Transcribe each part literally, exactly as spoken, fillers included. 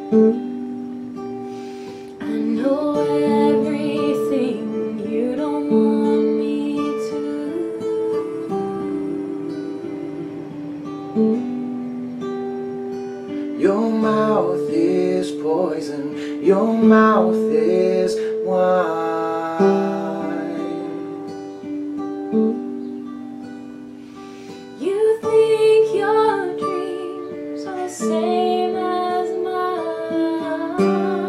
I know everything you don't want me to. Your mouth is poison, your mouth is wine. You think your dreams are the same as mine.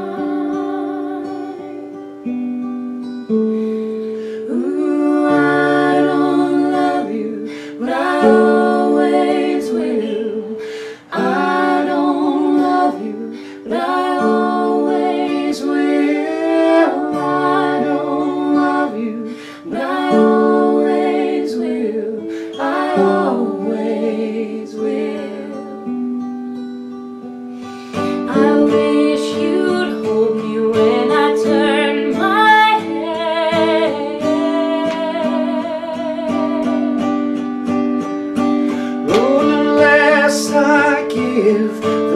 Ooh, I don't love you, but I always will. I don't love you, but I always will. I don't love you, but I always will. I always will. I wish you'd hold me when I turn my head. Oh, the less I give,